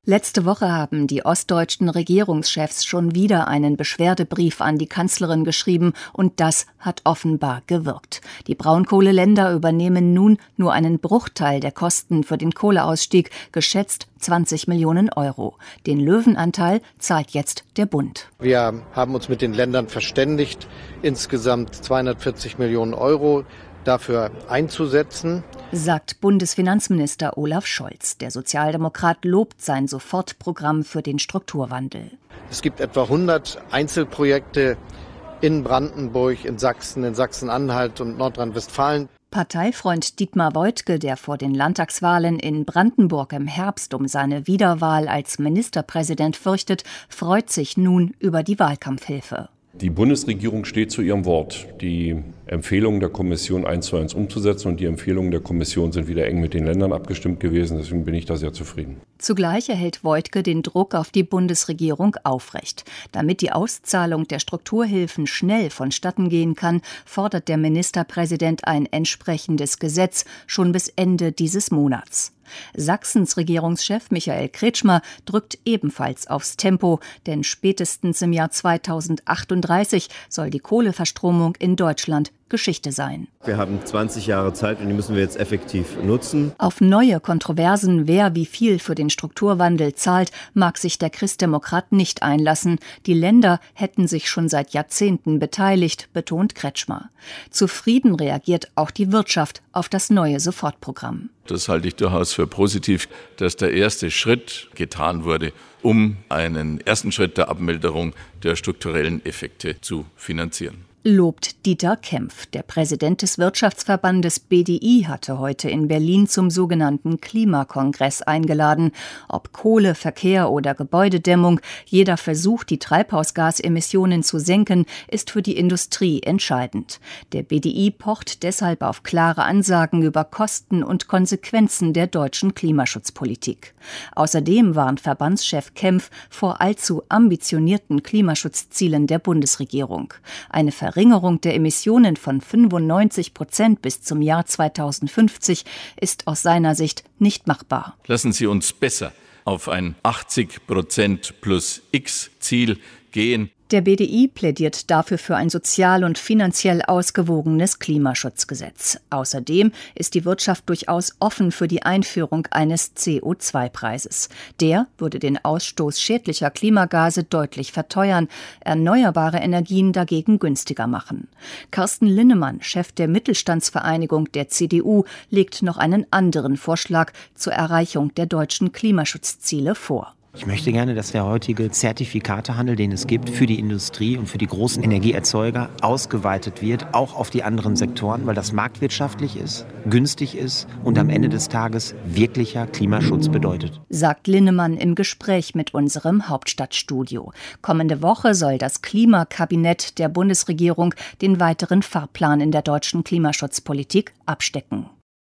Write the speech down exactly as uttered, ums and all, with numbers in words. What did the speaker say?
Letzte Woche haben die ostdeutschen Regierungschefs schon wieder einen Beschwerdebrief an die Kanzlerin geschrieben und das hat offenbar gewirkt. Die Braunkohleländer übernehmen nun nur einen Bruchteil der Kosten für den Kohleausstieg, geschätzt zwanzig Millionen Euro. Den Löwenanteil zahlt jetzt der Bund. Wir haben uns mit den Ländern verständigt, insgesamt zweihundertvierzig Millionen Euro dafür einzusetzen, sagt Bundesfinanzminister Olaf Scholz. Der Sozialdemokrat lobt sein Sofortprogramm für den Strukturwandel. Es gibt etwa hundert Einzelprojekte in Brandenburg, in Sachsen, in Sachsen-Anhalt und Nordrhein-Westfalen. Parteifreund Dietmar Woidke, der vor den Landtagswahlen in Brandenburg im Herbst um seine Wiederwahl als Ministerpräsident fürchtet, freut sich nun über die Wahlkampfhilfe. Die Bundesregierung steht zu ihrem Wort, die Empfehlungen der Kommission eins zu eins umzusetzen. Und die Empfehlungen der Kommission sind wieder eng mit den Ländern abgestimmt gewesen. Deswegen bin ich da sehr zufrieden. Zugleich erhält Woidke den Druck auf die Bundesregierung aufrecht. Damit die Auszahlung der Strukturhilfen schnell vonstatten gehen kann, fordert der Ministerpräsident ein entsprechendes Gesetz schon bis Ende dieses Monats. Sachsens Regierungschef Michael Kretschmer drückt ebenfalls aufs Tempo, denn spätestens im Jahr zweitausendachtunddreißig soll die Kohleverstromung in Deutschland Geschichte sein. Wir haben zwanzig Jahre Zeit und die müssen wir jetzt effektiv nutzen. Auf neue Kontroversen, wer wie viel für den Strukturwandel zahlt, mag sich der Christdemokrat nicht einlassen. Die Länder hätten sich schon seit Jahrzehnten beteiligt, betont Kretschmer. Zufrieden reagiert auch die Wirtschaft auf das neue Sofortprogramm. Das halte ich durchaus für positiv, dass der erste Schritt getan wurde, um einen ersten Schritt der Abmilderung der strukturellen Effekte zu finanzieren. Lobt Dieter Kempf. Der Präsident des Wirtschaftsverbandes B D I hatte heute in Berlin zum sogenannten Klimakongress eingeladen. Ob Kohle, Verkehr oder Gebäudedämmung, jeder Versuch, die Treibhausgasemissionen zu senken, ist für die Industrie entscheidend. Der B D I pocht deshalb auf klare Ansagen über Kosten und Konsequenzen der deutschen Klimaschutzpolitik. Außerdem warnt Verbandschef Kempf vor allzu ambitionierten Klimaschutzzielen der Bundesregierung. Eine Verringerung der Emissionen von fünfundneunzig Prozent bis zum Jahr zweitausendfünfzig ist aus seiner Sicht nicht machbar. Lassen Sie uns besser auf ein achtzig Prozent plus X Ziel gehen. Der B D I plädiert dafür für ein sozial und finanziell ausgewogenes Klimaschutzgesetz. Außerdem ist die Wirtschaft durchaus offen für die Einführung eines C O zwei Preises. Der würde den Ausstoß schädlicher Klimagase deutlich verteuern, erneuerbare Energien dagegen günstiger machen. Carsten Linnemann, Chef der Mittelstandsvereinigung der C D U, legt noch einen anderen Vorschlag zur Erreichung der deutschen Klimaschutzziele vor. Ich möchte gerne, dass der heutige Zertifikatehandel, den es gibt für die Industrie und für die großen Energieerzeuger, ausgeweitet wird, auch auf die anderen Sektoren, weil das marktwirtschaftlich ist, günstig ist und am Ende des Tages wirklicher Klimaschutz bedeutet. Sagt Linnemann im Gespräch mit unserem Hauptstadtstudio. Kommende Woche soll das Klimakabinett der Bundesregierung den weiteren Fahrplan in der deutschen Klimaschutzpolitik abstecken.